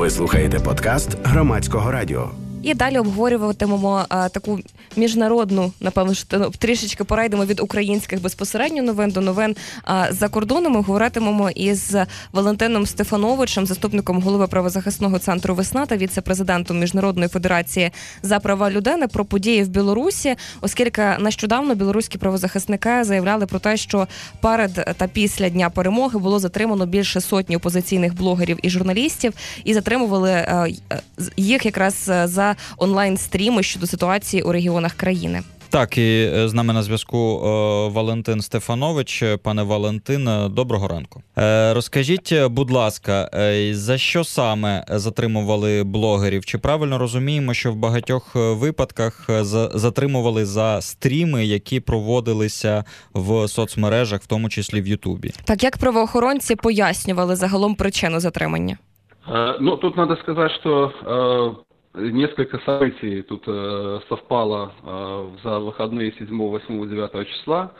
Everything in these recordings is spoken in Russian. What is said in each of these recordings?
Ви слухаєте подкаст Громадського радіо. І далі обговорюватимемо таку міжнародну, напевно, що трішечки перейдемо від українських безпосередньо новин до новин за кордоном. Ми говоритимемо із Валентином Стефановичем, заступником голови правозахисного центру «Весна» та віце-президентом Міжнародної федерації за права людини про події в Білорусі, оскільки нещодавно білоруські правозахисники заявляли про те, що перед та після Дня перемоги було затримано більше сотні опозиційних блогерів і журналістів, і затримували їх якраз за онлайн-стріми щодо ситуації у регіонах країни. Так, і з нами на зв'язку Валентин Стефанович. Пане Валентин, доброго ранку. Розкажіть, будь ласка, за що саме затримували блогерів? Чи правильно розуміємо, що в багатьох випадках затримували за стріми, які проводилися в соцмережах, в тому числі в Ютубі? Так, як правоохоронці пояснювали загалом причину затримання? Тут надо сказать, что несколько событий тут совпало за выходные 7, 8, 9 числа.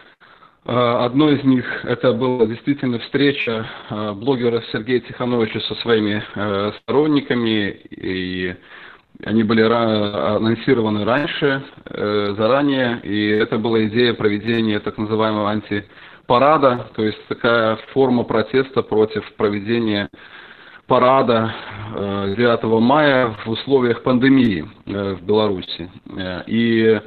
Одно из них это была действительно встреча блогера Сергея Тихановича со своими сторонниками, и они были анонсированы раньше, заранее, и это была идея проведения так называемого антипарада, то есть такая форма протеста против проведения парада 9 мая в условиях пандемии в Беларуси. И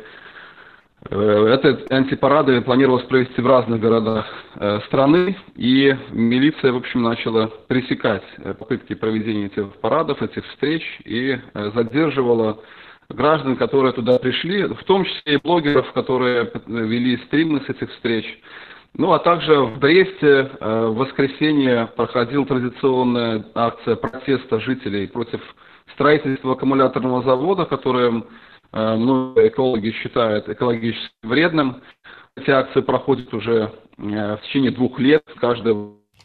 этот антипарады планировалось провести в разных городах страны, и милиция, в общем, начала пресекать попытки проведения этих парадов, этих встреч, и задерживала граждан, которые туда пришли, в том числе и блогеров, которые вели стримы с этих встреч. А также в Бресте в воскресенье проходила традиционная акция протеста жителей против строительства аккумуляторного завода, которое многие экологи считают экологически вредным. Эти акции проходят уже в течение 2 лет. Каждый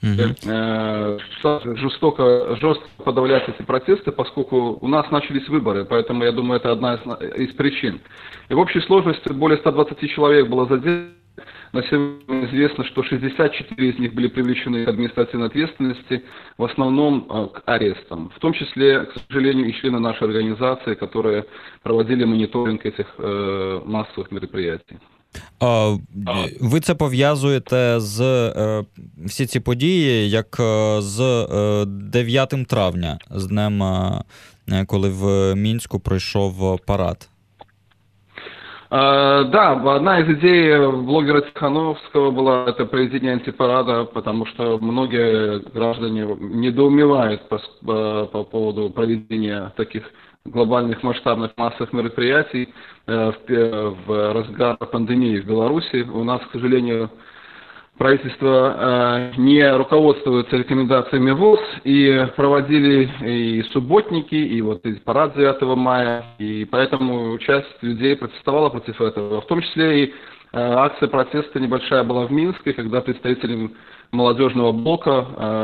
жестко подавлять эти протесты, поскольку у нас начались выборы, поэтому, я думаю, это одна из причин. И в общей сложности более 120 человек было задержано. На сегодня известно, что 64 из них были привлечены к административной ответственности, в основном к арестам. В том числе, к сожалению, и члены нашей организации, которые проводили мониторинг этих массовых мероприятий. Ви це пов'язуєте з всі ці події, як з 9 травня, з днем, коли в Мінську пройшов парад? Да, одна из идей блогера Тихановского была это проведение антипарада, потому что многие граждане недоумевают по поводу проведения таких глобальных масштабных массовых мероприятий в разгар пандемии в Беларуси. У нас, к сожалению, правительство не руководствуется рекомендациями ВОЗ, и проводили и субботники, и и парад 9 мая, и поэтому часть людей протестовала против этого. В том числе и акция протеста небольшая была в Минске, когда представители молодежного блока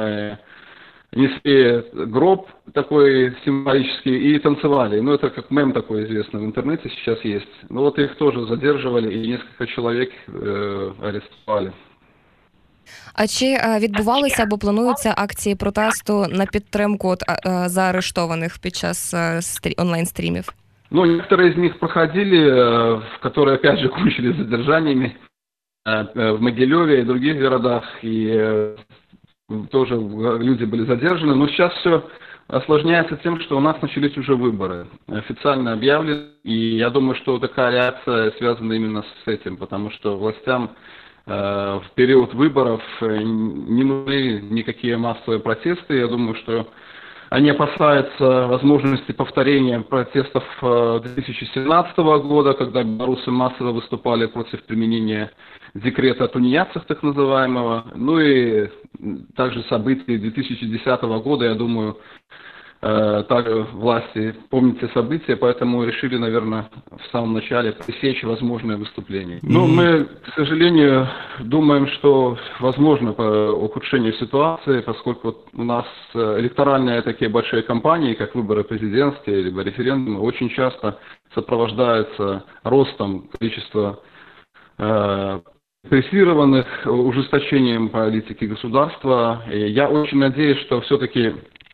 несли гроб такой символический и танцевали. Это как мем такой известный в интернете сейчас есть. Их тоже задерживали, и несколько человек арестовали. А чи відбувалися або плануються акції протесту на підтримку заарештованих під час онлайн-стрімів? Некоторые из них проходили, которые опять же кончились задержаниями в Могилеве и других городах, и тоже люди были задержаны. Но сейчас все осложняется тем, что у нас начались уже выборы, официально объявлены, и я думаю, что такая реакция связана именно с этим, потому что властям в период выборов не нужны никакие массовые протесты. Я думаю, что они опасаются возможности повторения протестов 2017 года, когда белорусы массово выступали против применения декрета о тунеядцах, так называемого. И также события 2010 года, я думаю, также власти помнят эти события, поэтому решили, наверное, в самом начале пресечь возможное выступление. Мы, к сожалению, думаем, что возможно ухудшение ситуации, поскольку у нас электоральные такие большие кампании, как выборы президентские либо референдумы, очень часто сопровождаются ростом количества репрессированных, ужесточением политики государства. И я очень надеюсь, что все-таки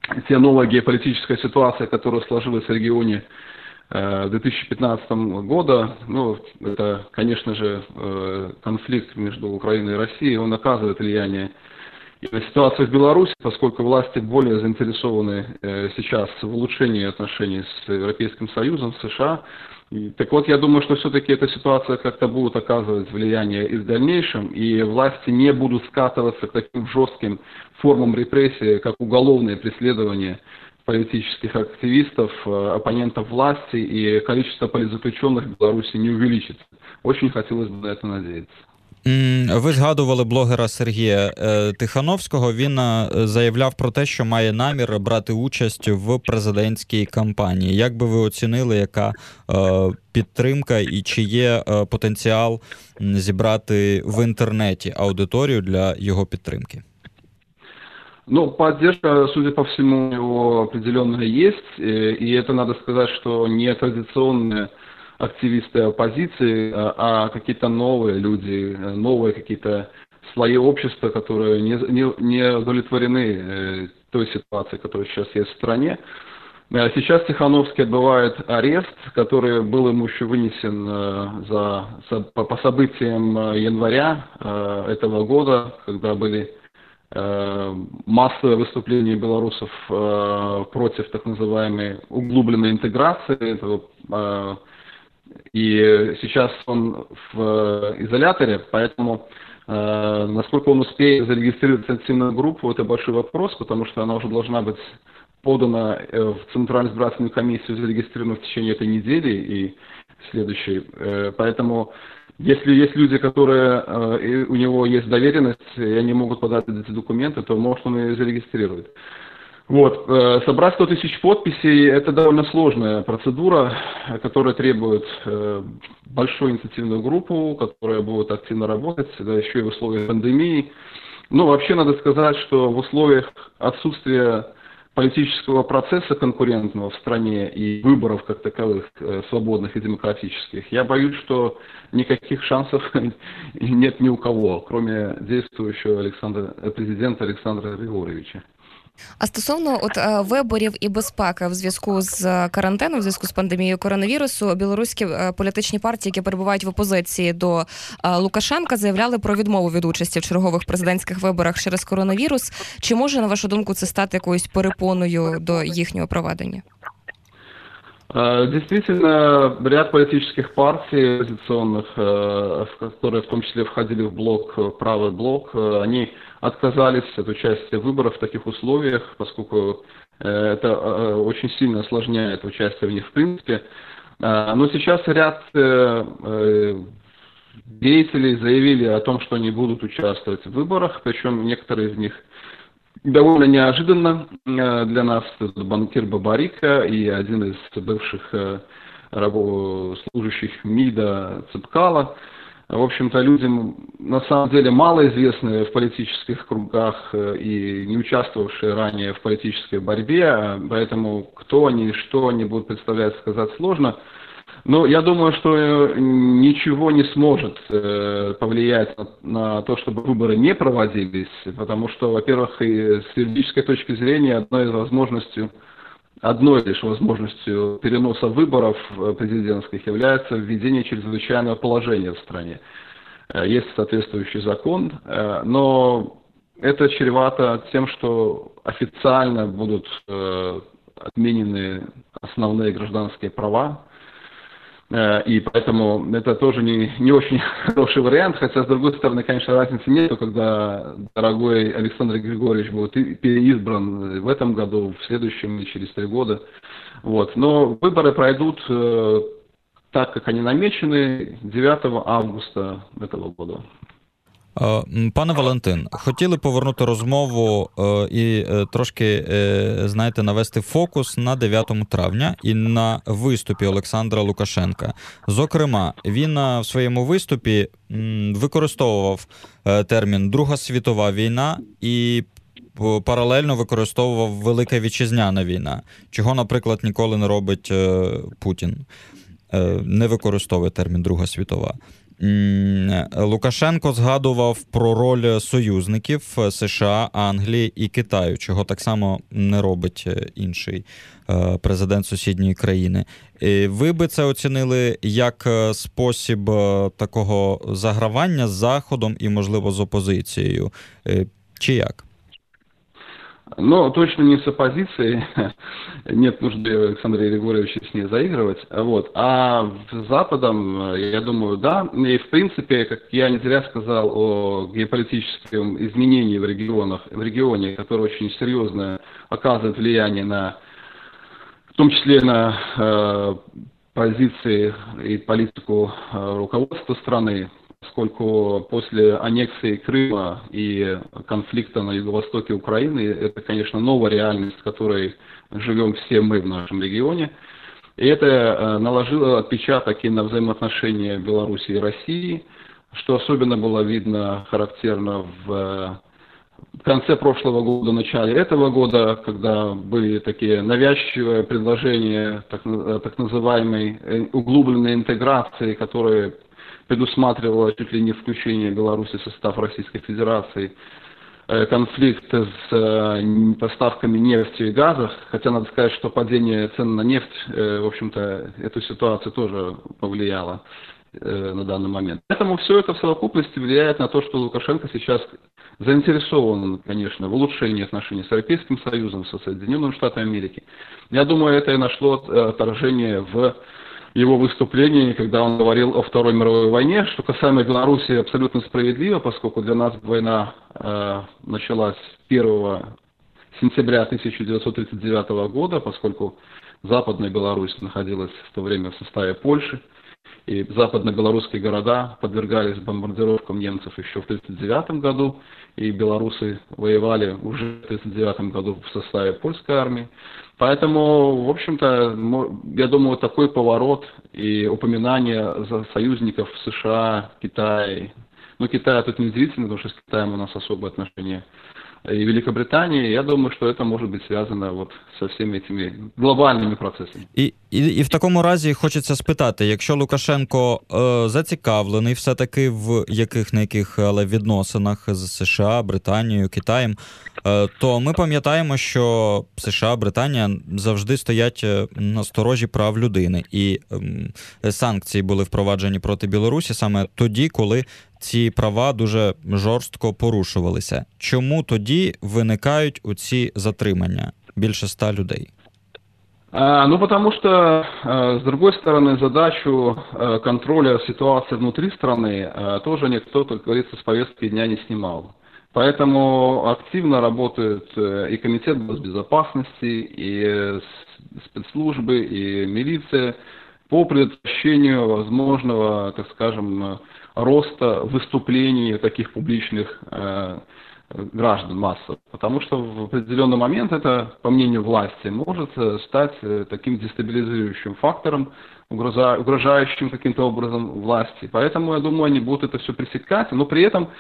те новая геополитическая ситуация, которая сложилась в регионе 2015 года, ну, это, конечно же, конфликт между Украиной и Россией, он оказывает влияние и на ситуацию в Беларуси, поскольку власти более заинтересованы сейчас в улучшении отношений с Европейским Союзом, с США. Так вот, я думаю, что все-таки эта ситуация как-то будет оказывать влияние и в дальнейшем, и власти не будут скатываться к таким жестким формам репрессий, как уголовное преследование политических активистов, оппонентов власти, и количество политзаключенных в Беларуси не увеличится. Очень хотелось бы на это надеяться. Ви згадували блогера Сергія Тихановського. Він заявляв про те, що має намір брати участь в президентській кампанії. Як би ви оцінили, яка підтримка і чи є потенціал зібрати в інтернеті аудиторію для його підтримки? Ну, поддержка, судя по всему, у него определенная есть, и это, надо сказать, что не традиционные активисты оппозиции, а какие-то новые люди, новые какие-то слои общества, которые не удовлетворены той ситуацией, которая сейчас есть в стране. Сейчас Тихановский отбывает арест, который был ему еще вынесен по событиям января этого года, когда были массовые выступления белорусов против так называемой углубленной интеграции. И сейчас он в изоляторе, поэтому насколько он успеет зарегистрировать инициативную группу, это большой вопрос, потому что она уже должна быть подана в Центральную избирательную комиссию, зарегистрирована в течение этой недели и следующей. Поэтому если есть люди, которые у него есть доверенность, и они могут подать эти документы, то может он и зарегистрирует. Вот. Собрать 100 тысяч подписей – это довольно сложная процедура, которая требует большую инициативную группу, которая будет активно работать, да, еще и в условиях пандемии. Ну, вообще надо сказать, что в условиях отсутствия политического процесса конкурентного в стране и выборов как таковых, свободных и демократических, я боюсь, что никаких шансов нет ни у кого, кроме действующего президента Александра Григорьевича. А стосовно виборів і безпеки в зв'язку з карантином, в зв'язку з пандемією коронавірусу, білоруські політичні партії, які перебувають в опозиції до Лукашенка, заявляли про відмову від участі в чергових президентських виборах через коронавірус. Чи може, на вашу думку, це стати якоюсь перепоною до їхнього проведення? Действительно, ряд политических партий оппозиционных, которые в том числе входили в блок, правый блок, они отказались от участия в выборах в таких условиях, поскольку это очень сильно осложняет участие в них в принципе. Но сейчас ряд деятелей заявили о том, что они будут участвовать в выборах, причем некоторые из них довольно неожиданно для нас. Банкир Бабарика и один из бывших служащих МИДа Цепкало. В общем-то, людям на самом деле малоизвестные в политических кругах и не участвовавшие ранее в политической борьбе, поэтому кто они и что они будут представлять, сказать сложно. Но я думаю, что ничего не сможет повлиять на то, чтобы выборы не проводились, потому что, во-первых, и с юридической точки зрения одной лишь возможностью переноса выборов президентских является введение чрезвычайного положения в стране. Есть соответствующий закон, но это чревато тем, что официально будут отменены основные гражданские права. И поэтому это тоже не очень хороший вариант, хотя, с другой стороны, конечно, разницы нет, когда дорогой Александр Григорьевич будет переизбран в этом году, в следующем или через 3 года. Вот. Но выборы пройдут так, как они намечены, 9 августа этого года. Пане Валентин, хотіли повернути розмову і трошки, знаєте, навести фокус на 9 травня і на виступі Олександра Лукашенка. Зокрема, він в своєму виступі використовував термін «Друга світова війна» і паралельно використовував «Велика вітчизняна війна», чого, наприклад, ніколи не робить Путін. Не використовує термін «Друга світова». Лукашенко згадував про роль союзників США, Англії і Китаю, чого так само не робить інший президент сусідньої країни. Ви би це оцінили як спосіб такого загравання з Заходом і, можливо, з опозицією? Чи як? Но точно не с оппозицией, нет нужды Александра Григорьевича с ней заигрывать, вот. А с Западом, я думаю, да, и в принципе, как я не зря сказал о геополитическом изменении в регионе, которое очень серьезно оказывает влияние на, в том числе на позиции и политику руководства страны, поскольку после аннексии Крыма и конфликта на юго-востоке Украины, это, конечно, новая реальность, в которой живем все мы в нашем регионе. И это наложило отпечаток и на взаимоотношения Беларуси и России, что особенно было видно, характерно в конце прошлого года, начале этого года, когда были такие навязчивые предложения так называемой углубленной интеграции, которые предусматривало чуть ли не включение Беларуси в состав Российской Федерации, конфликт с поставками нефти и газа, хотя надо сказать, что падение цен на нефть, в общем-то, эту ситуацию тоже повлияло на данный момент. Поэтому все это в совокупности влияет на то, что Лукашенко сейчас заинтересован, конечно, в улучшении отношений с Европейским Союзом, со Соединенными Штатами Америки. Я думаю, это и нашло отражение в его выступлении, когда он говорил о Второй мировой войне, что касаемо Беларуси абсолютно справедливо, поскольку для нас война началась 1 сентября 1939 года, поскольку Западная Беларусь находилась в то время в составе Польши, и западно-белорусские города подвергались бомбардировкам немцев еще в 1939 году, и белорусы воевали уже в 1939 году в составе польской армии. Поэтому, в общем-то, я думаю, такой поворот и упоминание союзников США, Китая, ну, Китая тут неудивительно, потому что с Китаем у нас особые отношения, и Великобритании, я думаю, что это может быть связано вот со всеми этими глобальными процессами. І в такому разі хочеться спитати, якщо Лукашенко зацікавлений все-таки в яких але відносинах з США, Британією, Китаєм, то ми пам'ятаємо, що США, Британія завжди стоять на сторожі прав людини. І санкції були впроваджені проти Білорусі саме тоді, коли ці права дуже жорстко порушувалися. Чому тоді виникають оці затримання? Більше 100 людей. Ну, потому что, с другой стороны, задачу контроля ситуации внутри страны тоже никто, как говорится, с повестки дня не снимал. Поэтому активно работают и Комитет госбезопасности, и спецслужбы, и милиция по предотвращению возможного, так скажем, роста выступлений таких публичных граждан массово. Потому что в определенный момент это, по мнению власти, может стать таким дестабилизирующим фактором, угрожающим каким-то образом власти. Поэтому, я думаю, они будут это все пресекать, но при этом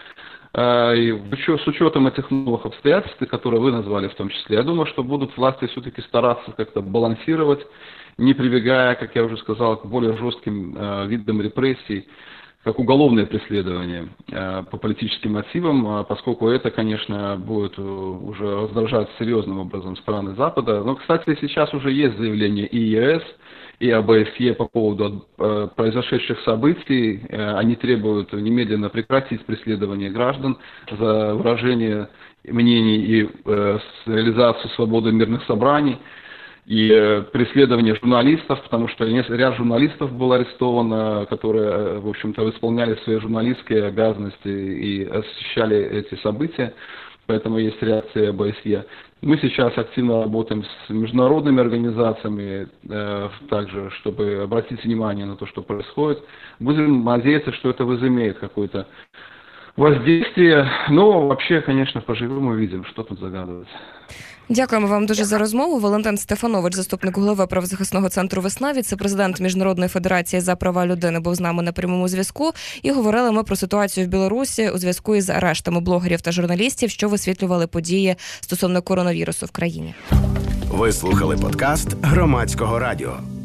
с учетом этих новых обстоятельств, которые вы назвали в том числе, я думаю, что будут власти все-таки стараться как-то балансировать, не прибегая, как я уже сказал, к более жестким видам репрессий, как уголовное преследование по политическим мотивам, поскольку это, конечно, будет уже раздражать серьезным образом страны Запада. Но, кстати, сейчас уже есть заявление и ЕС, и ОБСЕ по поводу произошедших событий. Они требуют немедленно прекратить преследование граждан за выражение мнений и реализацию свободы мирных собраний. И преследование журналистов, потому что ряд журналистов было арестовано, которые, в общем-то, исполняли свои журналистские обязанности и освещали эти события, поэтому есть реакция ОБСЕ. Мы сейчас активно работаем с международными организациями, также, чтобы обратить внимание на то, что происходит. Будем надеяться, что это возымеет какое-то воздействие. Но вообще, конечно, поживем увидим, что тут загадывается. Дякуємо вам дуже за розмову. Валентин Стефанович, заступник голови правозахисного центру «Весна», віце-президент Міжнародної федерації за права людини, був з нами на прямому зв'язку. І говорили ми про ситуацію в Білорусі у зв'язку із арештами блогерів та журналістів, що висвітлювали події стосовно коронавірусу в країні. Ви слухали подкаст Громадського радіо.